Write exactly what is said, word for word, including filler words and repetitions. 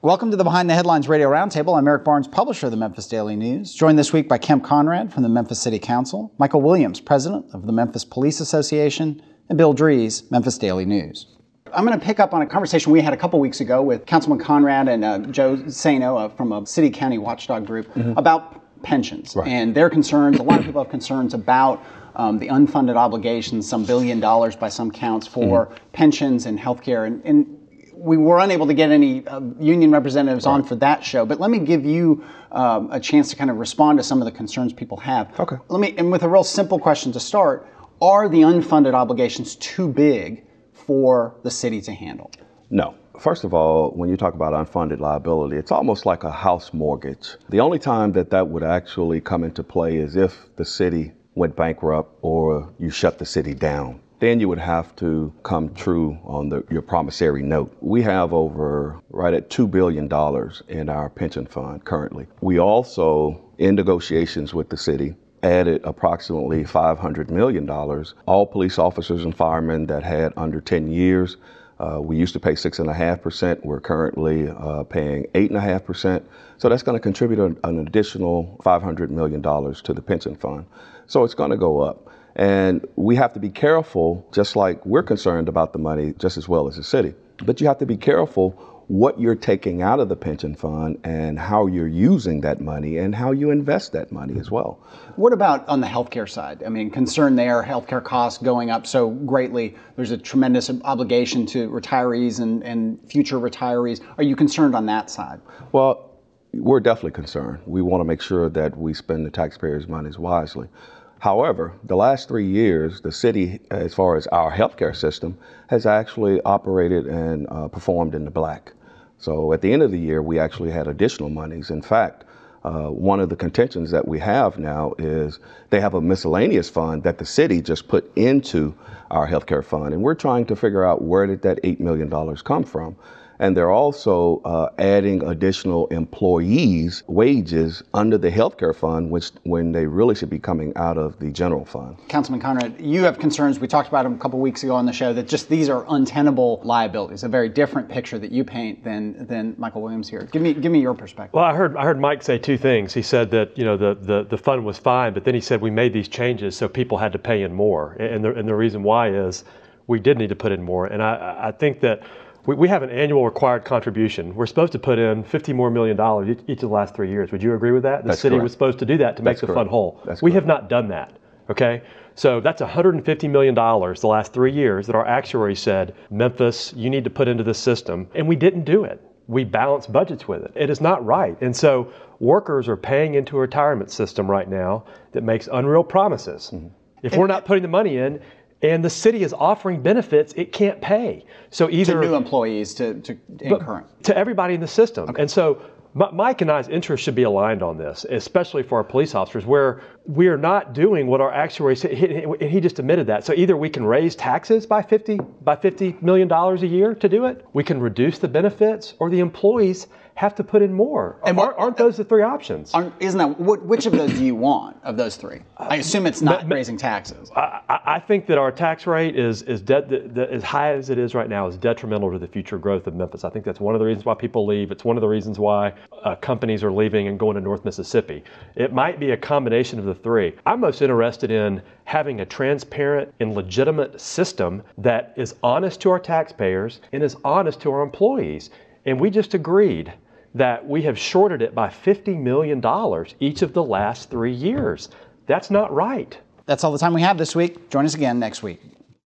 Welcome to the Behind the Headlines Radio Roundtable. I'm Eric Barnes, publisher of the Memphis Daily News, joined this week by Kemp Conrad from the Memphis City Council, Michael Williams, president of the Memphis Police Association, and Bill Dries, Memphis Daily News. I'm going to pick up on a conversation we had a couple weeks ago with Councilman Conrad and uh, Joe Sano uh, from a city county watchdog group mm-hmm. about pensions right. and their concerns. A lot of people have concerns about um, the unfunded obligations, some billion dollars by some counts for mm-hmm. pensions and healthcare. And, and we were unable to get any uh, union representatives right. on for that show, but let me give you um, a chance to kind of respond to some of the concerns people have. Okay. Let me, and with a real simple question to start, are the unfunded obligations too big for the city to handle? No. First of all, when you talk about unfunded liability, it's almost like a house mortgage. The only time that that would actually come into play is if the city went bankrupt or you shut the city down. Then you would have to come true on the, your promissory note. We have over right at two billion dollars in our pension fund currently. We also, in negotiations with the city, added approximately five hundred million dollars. All police officers and firemen that had under ten years, uh, we used to pay six point five percent. We're currently uh, paying eight point five percent. So that's going to contribute an, an additional five hundred million dollars to the pension fund. So it's going to go up. And we have to be careful, just like we're concerned about the money just as well as the city. But you have to be careful what you're taking out of the pension fund and how you're using that money and how you invest that money as well. What about on the healthcare side? I mean, concern there, healthcare costs going up so greatly. There's a tremendous obligation to retirees and, and future retirees. Are you concerned on that side? Well, we're definitely concerned. We want to make sure that we spend the taxpayers' money wisely. However, the last three years, the city, as far as our healthcare system, has actually operated and uh, performed in the black. So at the end of the year, we actually had additional monies. In fact, uh, one of the contentions that we have now is they have a miscellaneous fund that the city just put into our healthcare fund. And we're trying to figure out where did that eight million dollars come from. And they're also uh, adding additional employees' wages under the healthcare fund, which when they really should be coming out of the general fund. Councilman Conrad, you have concerns. We talked about them a couple weeks ago on the show that just these are untenable liabilities. A very different picture that you paint than than Michael Williams here. Give me give me your perspective. Well, I heard I heard Mike say two things. He said that you know the the, the fund was fine, but then he said we made these changes so people had to pay in more, and the and the reason why is we did need to put in more, and I I think that. We, we have an annual required contribution. We're supposed to put in fifty more million dollars each, each of the last three years. Would you agree with that? The That's city correct. was supposed to do that to That's make the correct. fund whole. That's we correct. have not done that, okay? So that's one hundred fifty million dollars the last three years that our actuary said, Memphis, you need to put into the system, and we didn't do it. We balanced budgets with it. It is not right. And so workers are paying into a retirement system right now that makes unreal promises. Mm-hmm. If and, we're not putting the money in, and the city is offering benefits it can't pay. So either to new employees, to, to and current. To everybody in the system. Okay. And so Mike and I's interests should be aligned on this, especially for our police officers, where we are not doing what our actuary said, and he just admitted that. So either we can raise taxes by fifty by fifty million dollars a year to do it, we can reduce the benefits, or the employees have to put in more. And aren't, aren't those the three options? Isn't that what, which of those do you want of those three? I assume it's not but, raising taxes. I, I think that our tax rate is is de- the, the, as high as it is right now is detrimental to the future growth of Memphis. I think that's one of the reasons why people leave. It's one of the reasons why uh, companies are leaving and going to North Mississippi. It might be a combination of the three. I'm most interested in having a transparent and legitimate system that is honest to our taxpayers and is honest to our employees. And we just agreed that we have shorted it by fifty million dollars each of the last three years. That's not right. That's all the time we have this week. Join us again next week.